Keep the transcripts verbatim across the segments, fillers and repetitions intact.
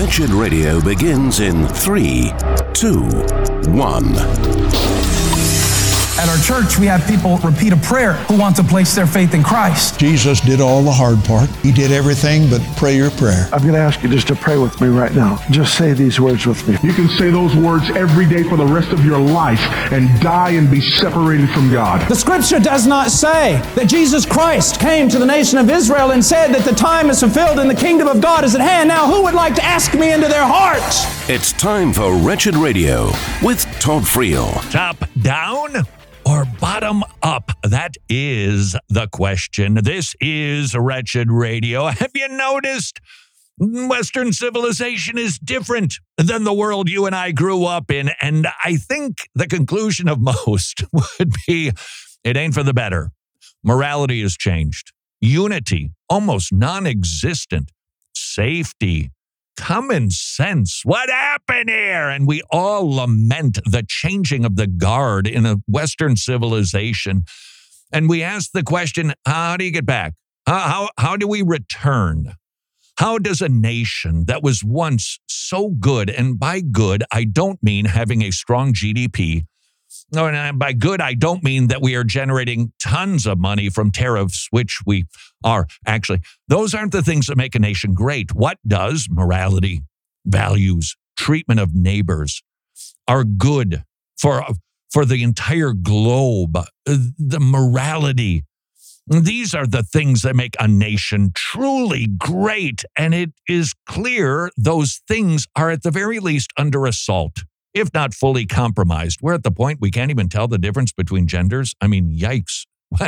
Wretched Radio begins in three, two, one. At our church, we have people repeat a prayer who want to place their faith in Christ. Jesus did all the hard part. He did everything but pray your prayer. I'm going to ask you just to pray with me right now. Just say these words with me. You can say those words every day for the rest of your life and die and be separated from God. The scripture does not say that Jesus Christ came to the nation of Israel and said that the time is fulfilled and the kingdom of God is at hand. Now, who would like to ask me into their hearts? It's time for Wretched Radio with Todd Friel. Top down or bottom up? That is the question. This is Wretched Radio. Have you noticed Western civilization is different than the world you and I grew up in? And I think the conclusion of most would be it ain't for the better. Morality has changed. Unity, almost non-existent. Safety, common sense. What happened here? And we all lament the changing of the guard in a Western civilization. And we ask the question, how do you get back? How, how, how do we return? How does a nation that was once so good, and by good, I don't mean having a strong G D P. No, and by good, I don't mean that we are generating tons of money from tariffs, which we are actually. Those aren't the things that make a nation great. What does? Morality, values, treatment of neighbors are good for, for the entire globe. The morality. These are the things that make a nation truly great. And it is clear those things are at the very least under assault, if not fully compromised. We're at the point we can't even tell the difference between genders. I mean, yikes.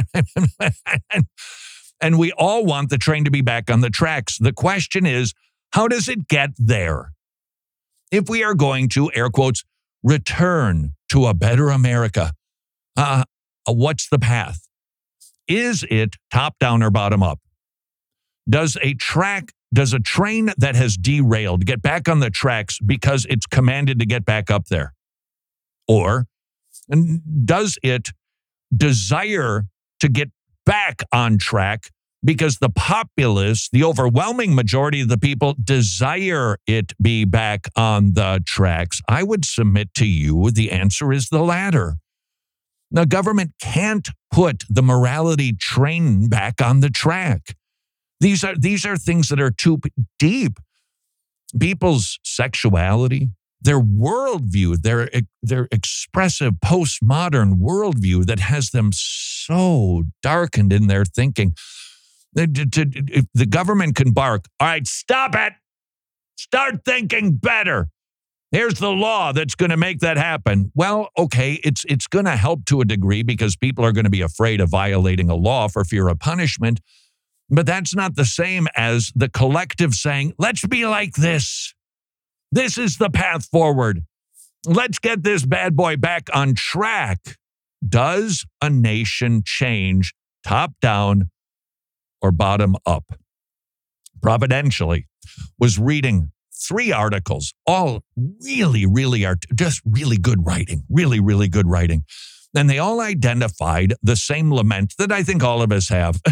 And we all want the train to be back on the tracks. The question is, how does it get there? If we are going to, air quotes, return to a better America, uh, what's the path? Is it top down or bottom up? Does a track Does a train that has derailed get back on the tracks because it's commanded to get back up there? Or does it desire to get back on track because the populace, the overwhelming majority of the people, desire it be back on the tracks? I would submit to you the answer is the latter. The government can't put the morality train back on the track. These are these are things that are too deep. People's sexuality, their worldview, their, their expressive postmodern worldview that has them so darkened in their thinking. If the government can bark, all right, stop it. Start thinking better. Here's the law that's going to make that happen. Well, okay, it's it's going to help to a degree because people are going to be afraid of violating a law for fear of punishment. But that's not the same as the collective saying, let's be like this. This is the path forward. Let's get this bad boy back on track. Does a nation change top down or bottom up? Providentially was reading three articles, all really, really are just really good writing, really, really good writing. And they all identified the same lament that I think all of us have.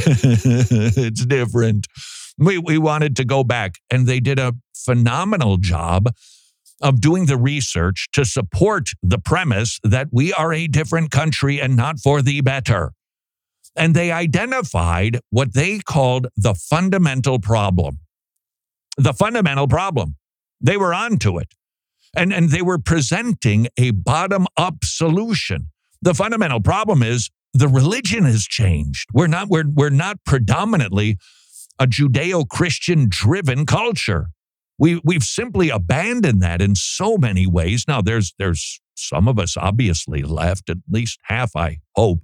It's different. We we wanted to go back, and they did a phenomenal job of doing the research to support the premise that we are a different country and not for the better. And they identified what they called the fundamental problem. The fundamental problem. They were onto it. And, and they were presenting a bottom-up solution. The fundamental problem is the religion has changed. We're not, we're, we're not predominantly a Judeo-Christian driven culture. We, we've simply abandoned that in so many ways. Now, there's, there's some of us obviously left, at least half, I hope.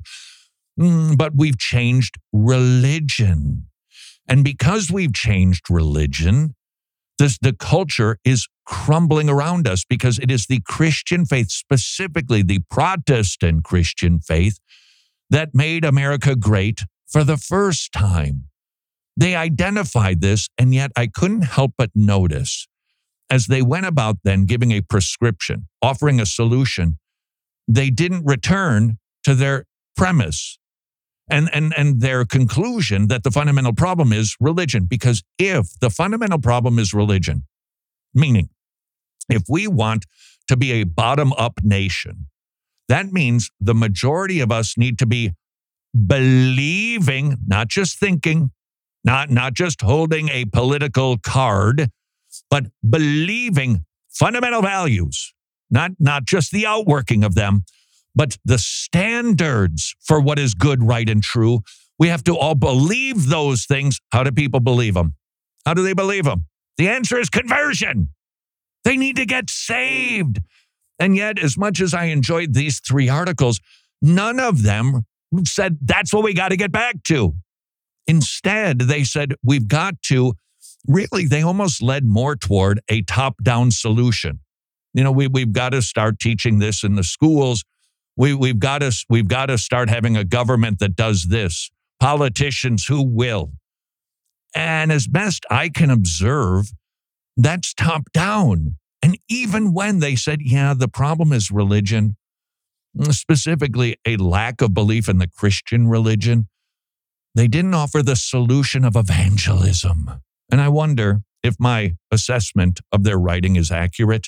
Mm, but we've changed religion. And because we've changed religion, this, the culture is crumbling around us because it is the Christian faith, specifically the Protestant Christian faith, that made America great for the first time. They identified this, and yet I couldn't help but notice as they went about then giving a prescription, offering a solution, they didn't return to their premise and, and, and their conclusion that the fundamental problem is religion. Because if the fundamental problem is religion, Meaning, if we want to be a bottom-up nation, that means the majority of us need to be believing, not just thinking, not, not just holding a political card, but believing fundamental values, not, not just the outworking of them, but the standards for what is good, right, and true. We have to all believe those things. How do people believe them? How do they believe them? The answer is conversion. They need to get saved. And yet, as much as I enjoyed these three articles, none of them said that's what we got to get back to. Instead, they said we've got to, really, they almost led more toward a top-down solution. You know, we, we've got to start teaching this in the schools. We, we've got to, we've got to start having a government that does this. Politicians who will. And as best I can observe, that's top-down. And even when they said, yeah, the problem is religion, specifically a lack of belief in the Christian religion, they didn't offer the solution of evangelism. And I wonder if my assessment of their writing is accurate.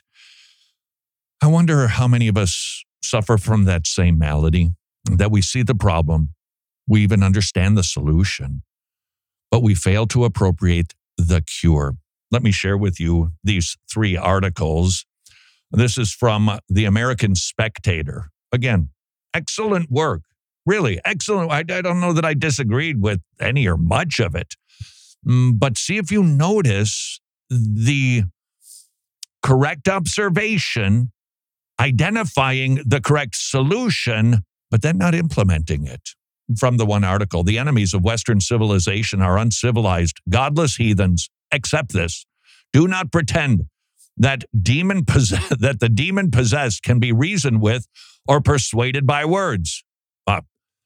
I wonder how many of us suffer from that same malady, that we see the problem, we even understand the solution, but we fail to appropriate the cure. Let me share with you these three articles. This is from the American Spectator. Again, excellent work. Really excellent. I, I don't know that I disagreed with any or much of it. But see if you notice the correct observation, identifying the correct solution, but then not implementing it. From the one article, the enemies of Western civilization are uncivilized, godless heathens. Accept this. Do not pretend that demon possess- that the demon possessed can be reasoned with or persuaded by words. Uh,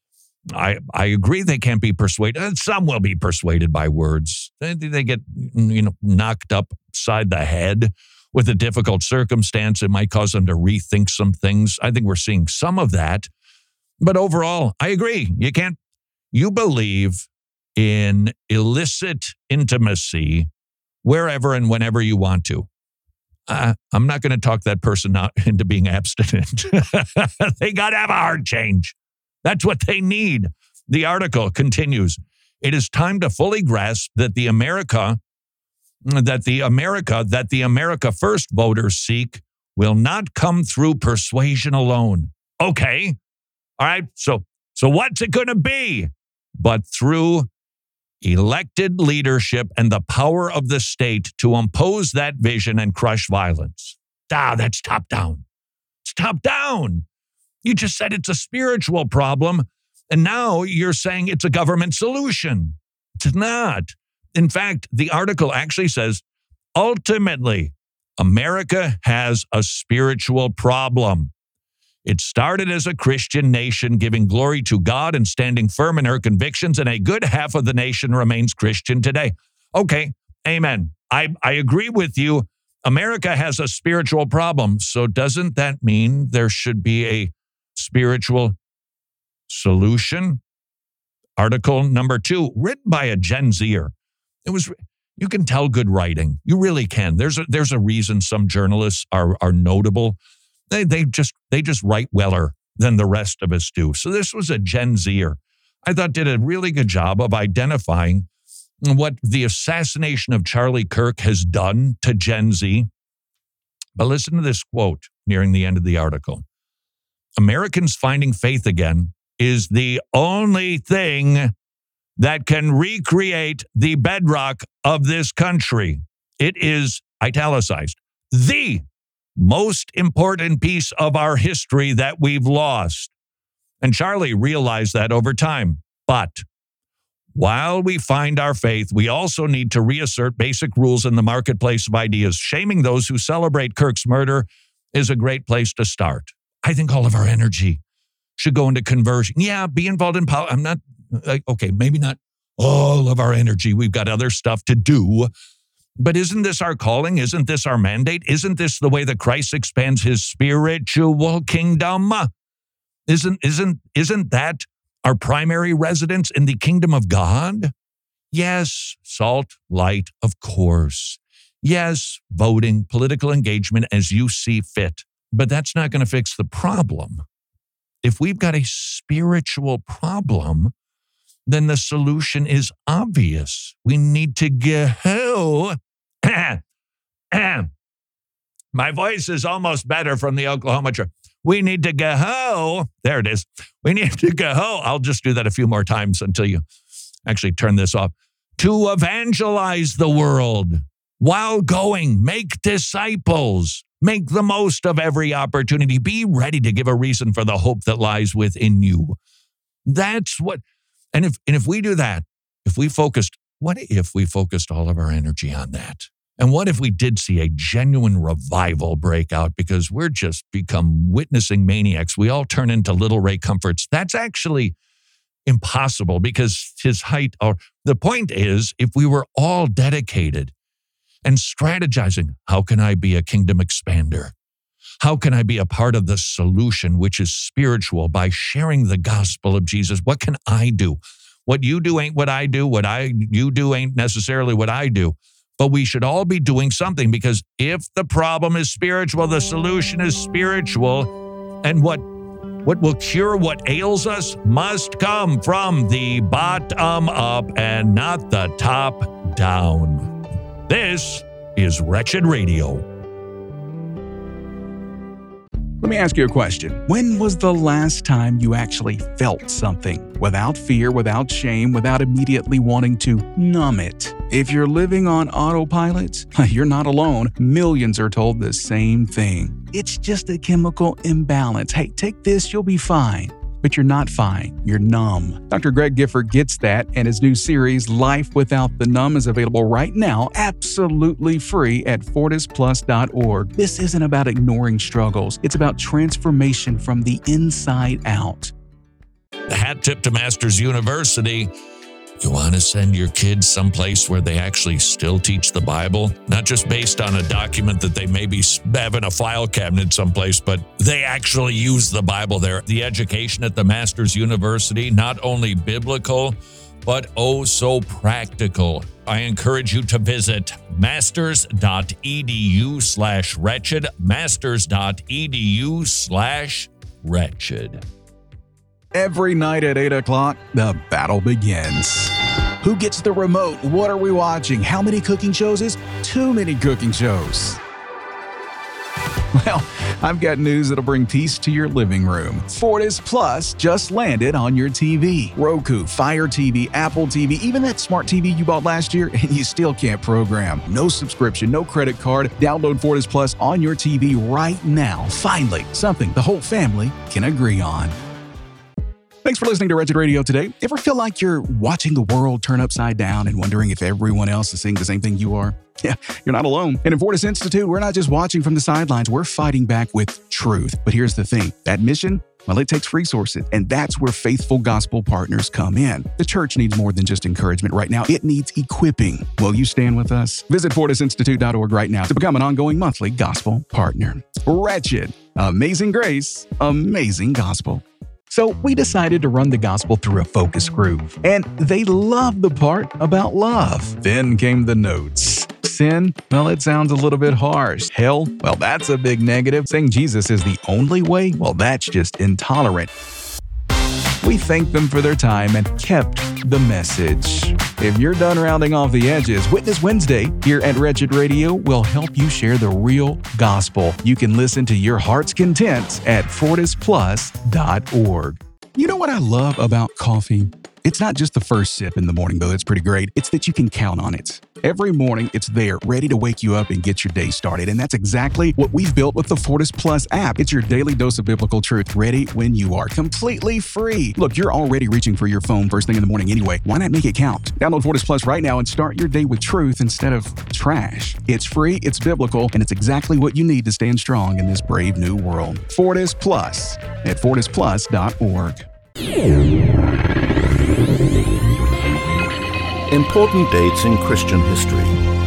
I I agree they can't be persuaded. Some will be persuaded by words. They, they get you know knocked upside the head with a difficult circumstance. It might cause them to rethink some things. I think we're seeing some of that. But overall, I agree. You can't. You believe in illicit intimacy wherever and whenever you want to. Uh, I'm not going to talk that person out into being abstinent. They got to have a heart change. That's what they need. The article continues. It is time to fully grasp that the America, that the America, that the America First voters seek will not come through persuasion alone. Okay. All right. So, so what's it going to be? But through elected leadership and the power of the state to impose that vision and crush violence. Ah, that's top down. It's top down. You just said it's a spiritual problem, and now you're saying it's a government solution. It's not. In fact, the article actually says, ultimately, America has a spiritual problem. It started as a Christian nation, giving glory to God and standing firm in her convictions, and a good half of the nation remains Christian today. Okay, amen. I, I agree with you. America has a spiritual problem, so doesn't that mean there should be a spiritual solution? Article number two, written by a Gen Zer. It was, you can tell good writing. You really can. There's a, there's a reason some journalists are, are notable. They they just they just write weller than the rest of us do. So this was a Gen Zer. I thought did a really good job of identifying what the assassination of Charlie Kirk has done to Gen Z. But listen to this quote nearing the end of the article. Americans finding faith again is the only thing that can recreate the bedrock of this country. It is italicized. The most important piece of our history that we've lost. And Charlie realized that over time. But while we find our faith, we also need to reassert basic rules in the marketplace of ideas. Shaming those who celebrate Kirk's murder is a great place to start. I think all of our energy should go into conversion. Yeah, be involved in politics. I'm not, okay, maybe not all of our energy. We've got other stuff to do. But isn't this our calling? Isn't this our mandate? Isn't this the way that Christ expands his spiritual kingdom? Isn't, isn't, isn't that our primary residence in the kingdom of God? Yes, salt, light, of course. Yes, voting, political engagement as you see fit, but that's not going to fix the problem. If we've got a spiritual problem, then the solution is obvious. We need to go. My voice is almost better from the Oklahoma trip. We need to go. There it is. We need to go. I'll just do that a few more times until you actually turn this off. To evangelize the world while going, make disciples, make the most of every opportunity. Be ready to give a reason for the hope that lies within you. That's what, and if, and if we do that, if we focused, what if we focused all of our energy on that? And what if we did see a genuine revival break out because we're just become witnessing maniacs? We all turn into Little Ray Comforts. That's actually impossible because his height, or the point is, if we were all dedicated and strategizing, how can I be a kingdom expander? How can I be a part of the solution, which is spiritual, by sharing the gospel of Jesus? What can I do? What you do ain't what I do. What I you do ain't necessarily what I do. But we should all be doing something, because if the problem is spiritual, the solution is spiritual. And what, what will cure what ails us must come from the bottom up and not the top down. This is Wretched Radio. Let me ask you a question. When was the last time you actually felt something without fear, without shame, without immediately wanting to numb it? If you're living on autopilot, you're not alone. Millions are told the same thing. It's just a chemical imbalance. Hey, take this, you'll be fine. But you're not fine. You're numb. Doctor Greg Gifford gets that, and his new series, Life Without the Numb, is available right now, absolutely free at fortis plus dot org. This isn't about ignoring struggles. It's about transformation from the inside out. The hat tip to Masters University. You want to send your kids someplace where they actually still teach the Bible, not just based on a document that they maybe have in a file cabinet someplace, but they actually use the Bible there. The education at the Masters University, not only biblical, but oh so practical. I encourage you to visit masters.edu slash wretched, masters.edu slash wretched. Every night at eight o'clock, the battle begins. Who gets the remote? What are we watching? How many cooking shows is too many cooking shows? Well, I've got news that'll bring peace to your living room. Fortis Plus just landed on your T V. Roku, Fire T V, Apple T V, even that smart T V you bought last year and you still can't program. No subscription, no credit card. Download Fortis Plus on your T V right now. Finally, something the whole family can agree on. Thanks for listening to Wretched Radio today. Ever feel like you're watching the world turn upside down and wondering if everyone else is seeing the same thing you are? Yeah, you're not alone. And in Fortis Institute, we're not just watching from the sidelines, we're fighting back with truth. But here's the thing, that mission, well, it takes resources, and that's where faithful gospel partners come in. The church needs more than just encouragement right now. It needs equipping. Will you stand with us? Visit fortis institute dot org right now to become an ongoing monthly gospel partner. Wretched, amazing grace, amazing gospel. So we decided to run the gospel through a focus group, and they loved the part about love. Then came the notes. Sin, well, it sounds a little bit harsh. Hell, well, that's a big negative. Saying Jesus is the only way, well, that's just intolerant. We thanked them for their time and kept the message. If you're done rounding off the edges, Witness Wednesday here at Wretched Radio will help you share the real gospel. You can listen to your heart's content at fortis plus dot org. You know what I love about coffee? It's not just the first sip in the morning, though that's pretty great. It's that you can count on it. Every morning, it's there, ready to wake you up and get your day started. And that's exactly what we've built with the Fortis Plus app. It's your daily dose of biblical truth, ready when you are, completely free. Look, you're already reaching for your phone first thing in the morning anyway. Why not make it count? Download Fortis Plus right now and start your day with truth instead of trash. It's free, it's biblical, and it's exactly what you need to stand strong in this brave new world. Fortis Plus at fortis plus dot org. Important dates in Christian history.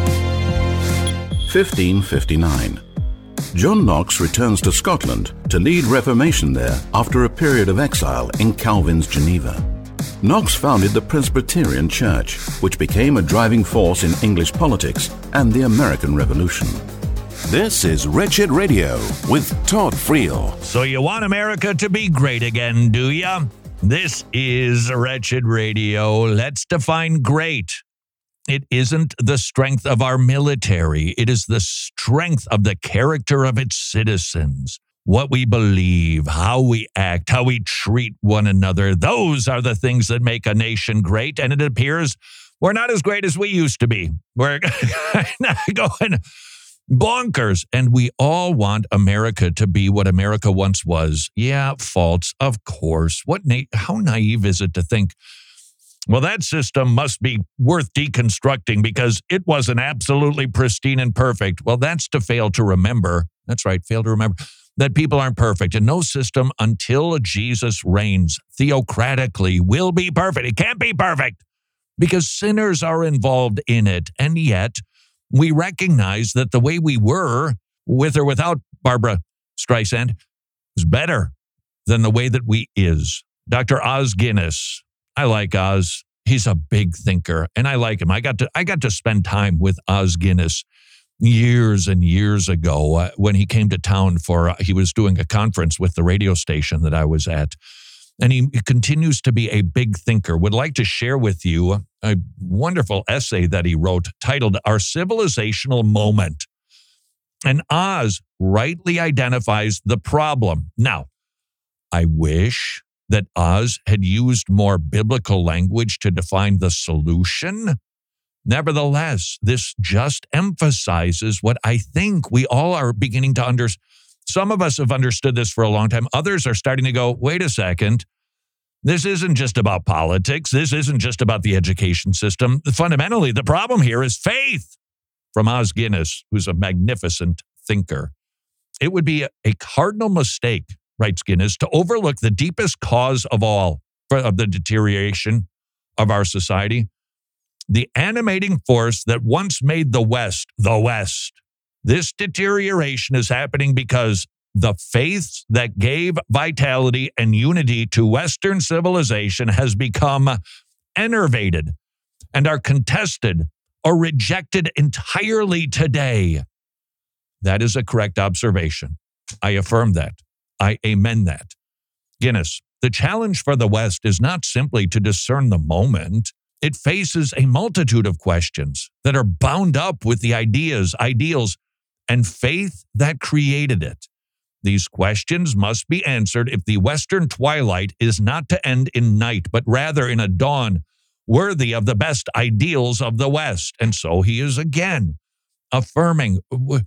fifteen fifty-nine. John Knox returns to Scotland to lead Reformation there after a period of exile in Calvin's Geneva. Knox founded the Presbyterian Church, which became a driving force in English politics and the American Revolution. This is Wretched Radio with Todd Friel. So you want America to be great again, do ya? This is Wretched Radio. Let's define great. It isn't the strength of our military. It is the strength of the character of its citizens. What we believe, how we act, how we treat one another. Those are the things that make a nation great. And it appears we're not as great as we used to be. We're going bonkers. And we all want America to be what America once was. Yeah, faults, of course. What? Na- how naive is it to think, well, that system must be worth deconstructing because it wasn't absolutely pristine and perfect. Well, that's to fail to remember. That's right, fail to remember that people aren't perfect. And no system until Jesus reigns theocratically will be perfect. It can't be perfect because sinners are involved in it. And yet we recognize that the way we were, with or without Barbara Streisand, is better than the way that we is. Doctor Os Guinness. I like Oz. He's a big thinker, and I like him. I got to I got to spend time with Os Guinness years and years ago uh, when he came to town for, uh, he was doing a conference with the radio station that I was at. And he continues to be a big thinker. Would like to share with you a wonderful essay that he wrote titled Our Civilizational Moment. And Oz rightly identifies the problem. Now, I wish that Oz had used more biblical language to define the solution. Nevertheless, this just emphasizes what I think we all are beginning to understand. Some of us have understood this for a long time. Others are starting to go, wait a second. This isn't just about politics. This isn't just about the education system. Fundamentally, the problem here is faith. From Os Guinness, who's a magnificent thinker. It would be a cardinal mistake, writes Guinness, to overlook the deepest cause of all of the deterioration of our society. The animating force that once made the West the West. This deterioration is happening because the faith that gave vitality and unity to Western civilization has become enervated and are contested or rejected entirely today. That is a correct observation. I affirm that. I amen that. Guinness, the challenge for the West is not simply to discern the moment. It faces a multitude of questions that are bound up with the ideas, ideals, and faith that created it. These questions must be answered if the Western twilight is not to end in night, but rather in a dawn worthy of the best ideals of the West. And so he is again affirming,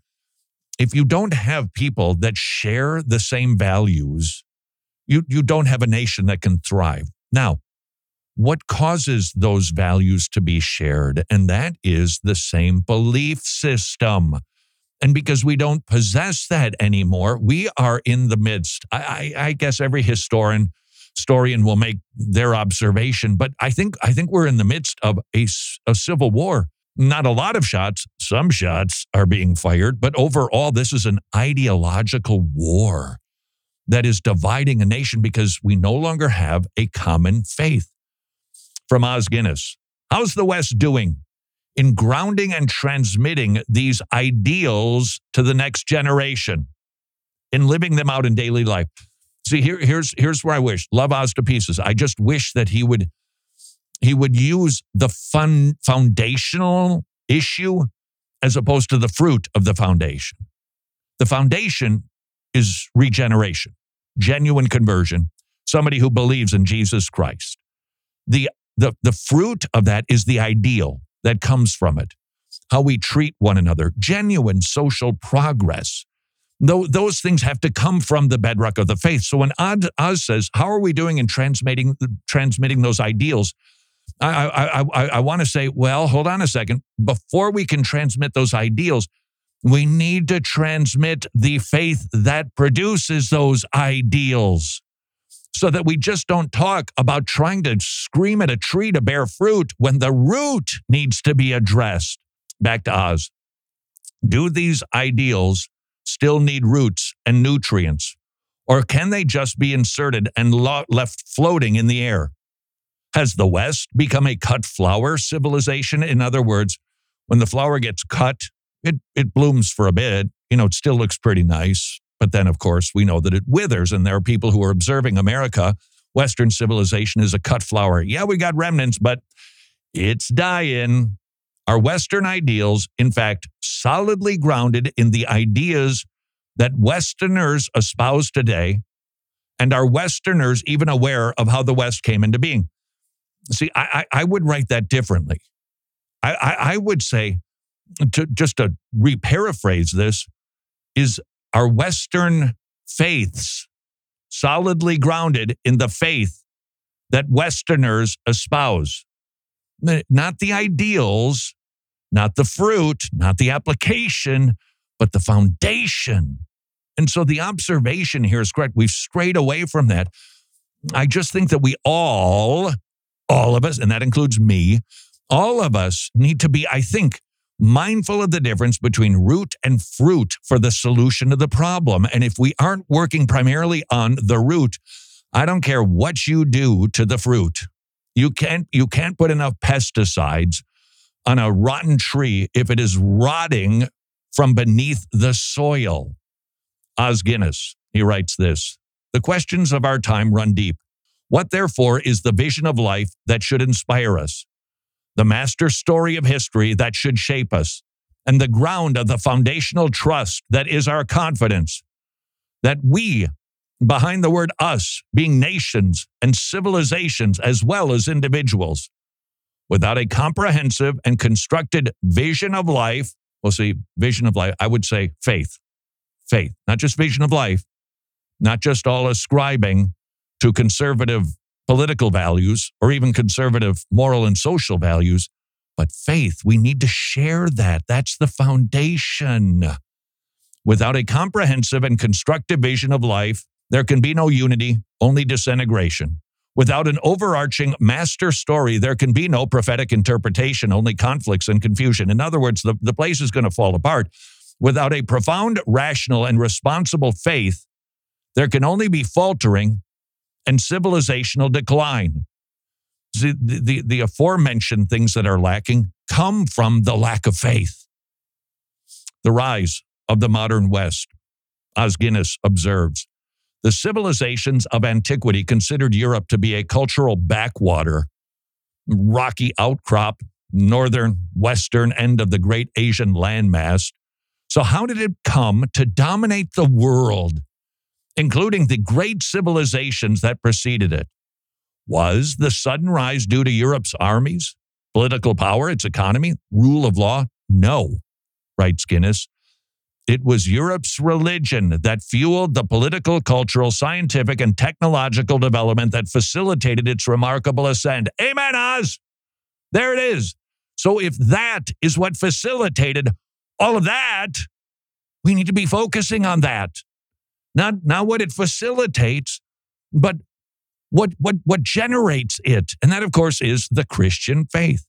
if you don't have people that share the same values, you, you don't have a nation that can thrive. Now, what causes those values to be shared? And that is the same belief system. And because we don't possess that anymore, we are in the midst. I, I, I guess every historian historian will make their observation, but I think I think we're in the midst of a, a civil war. Not a lot of shots, some shots are being fired, but overall, this is an ideological war that is dividing a nation because we no longer have a common faith. From Os Guinness, how's the West doing in grounding and transmitting these ideals to the next generation, in living them out in daily life? See, here, here's here's where I wish. Love Oz to pieces. I just wish that he would he would use the fun foundational issue as opposed to the fruit of the foundation. The foundation is regeneration, genuine conversion, somebody who believes in Jesus Christ. The The, the fruit of that is the ideal that comes from it, how we treat one another, genuine social progress. Though those things have to come from the bedrock of the faith. So when Oz says, how are we doing in transmitting, transmitting those ideals? I, I, I, I want to say, well, hold on a second. Before we can transmit those ideals, we need to transmit the faith that produces those ideals. So that we just don't talk about trying to scream at a tree to bear fruit when the root needs to be addressed. Back to Oz. Do these ideals still need roots and nutrients? Or can they just be inserted and lo- left floating in the air? Has the West become a cut flower civilization? In other words, when the flower gets cut, it, it blooms for a bit. You know, it still looks pretty nice. But then, of course, we know that it withers. And there are people who are observing America. Western civilization is a cut flower. Yeah, we got remnants, but it's dying. Our Western ideals, in fact, solidly grounded in the ideas that Westerners espouse today, and are Westerners even aware of how the West came into being? See, I, I, I would write that differently. I, I, I would say, to, just to re-paraphrase this, is our Western faiths solidly grounded in the faith that Westerners espouse. Not the ideals, not the fruit, not the application, but the foundation. And so the observation here is correct. We've strayed away from that. I just think that we all, all of us, and that includes me, all of us need to be, I think, mindful of the difference between root and fruit for the solution to the problem. And if we aren't working primarily on the root, I don't care what you do to the fruit. You can't, you can't put enough pesticides on a rotten tree if it is rotting from beneath the soil. Os Guinness, he writes this: the questions of our time run deep. What, therefore, is the vision of life that should inspire us? The master story of history that should shape us, and the ground of the foundational trust that is our confidence, that we, behind the word us, being nations and civilizations as well as individuals, without a comprehensive and constructed vision of life, well, see, vision of life, I would say faith, faith, not just vision of life, not just all ascribing to conservative political values or even conservative moral and social values, but faith. We need to share that. That's the foundation. Without a comprehensive and constructive vision of life, there can be no unity, only disintegration. Without an overarching master story, there can be no prophetic interpretation, only conflicts and confusion. In other words, the, the place is going to fall apart. Without a profound, rational, and responsible faith, there can only be faltering and civilizational decline. The, the, the aforementioned things that are lacking come from the lack of faith. The rise of the modern West, Os Guinness observes, the civilizations of antiquity considered Europe to be a cultural backwater, rocky outcrop, northern, western end of the great Asian landmass. So how did it come to dominate the world, including the great civilizations that preceded it? Was the sudden rise due to Europe's armies, political power, its economy, rule of law? No, writes Guinness. It was Europe's religion that fueled the political, cultural, scientific, and technological development that facilitated its remarkable ascent. Amen, Oz. There it is. So if that is what facilitated all of that, we need to be focusing on that. Not, not what it facilitates, but what, what, what generates it. And that, of course, is the Christian faith.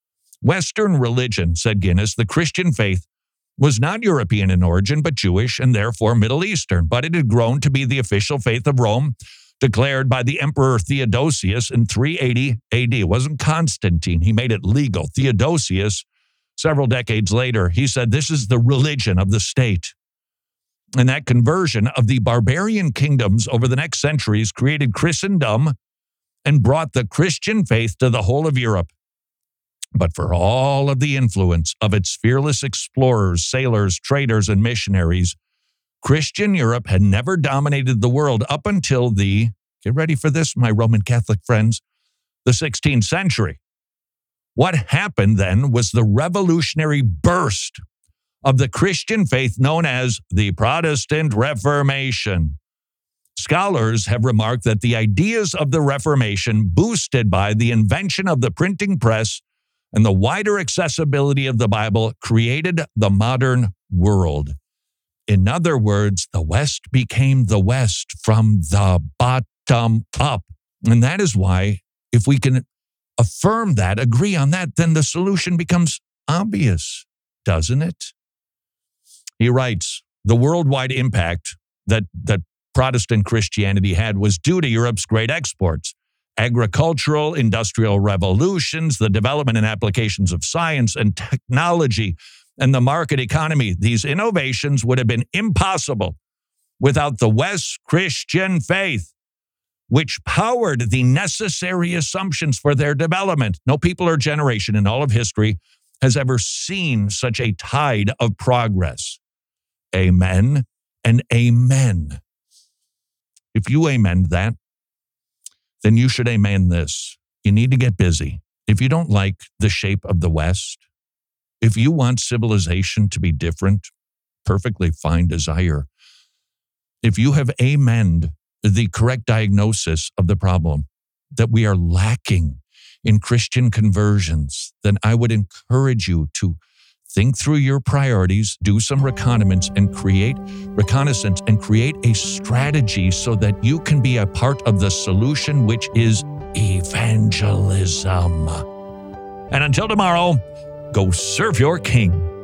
Western religion, said Guinness, the Christian faith was not European in origin, but Jewish and therefore Middle Eastern. But it had grown to be the official faith of Rome, declared by the Emperor Theodosius in three eighty A D. It wasn't Constantine. He made it legal. Theodosius, several decades later, he said, this is the religion of the state. And that conversion of the barbarian kingdoms over the next centuries created Christendom and brought the Christian faith to the whole of Europe. But for all of the influence of its fearless explorers, sailors, traders, and missionaries, Christian Europe had never dominated the world up until the, get ready for this, my Roman Catholic friends, the sixteenth century. What happened then was the revolutionary burst of the Christian faith known as the Protestant Reformation. Scholars have remarked that the ideas of the Reformation, boosted by the invention of the printing press and the wider accessibility of the Bible, created the modern world. In other words, the West became the West from the bottom up. And that is why, if we can affirm that, agree on that, then the solution becomes obvious, doesn't it? He writes, the worldwide impact that, that Protestant Christianity had was due to Europe's great exports. agricultural, industrial revolutions, the development and applications of science and technology, and the market economy. These innovations would have been impossible without the West's Christian faith, which powered the necessary assumptions for their development. No people or generation in all of history has ever seen such a tide of progress. Amen and amen. If you amen that, then you should amen this. You need to get busy. If you don't like the shape of the West, if you want civilization to be different, perfectly fine desire. If you have amened the correct diagnosis of the problem, that we are lacking in Christian conversions, then I would encourage you to think through your priorities, do some reconnaissance and create reconnaissance and create a strategy so that you can be a part of the solution, which is evangelism. And until tomorrow, go serve your King.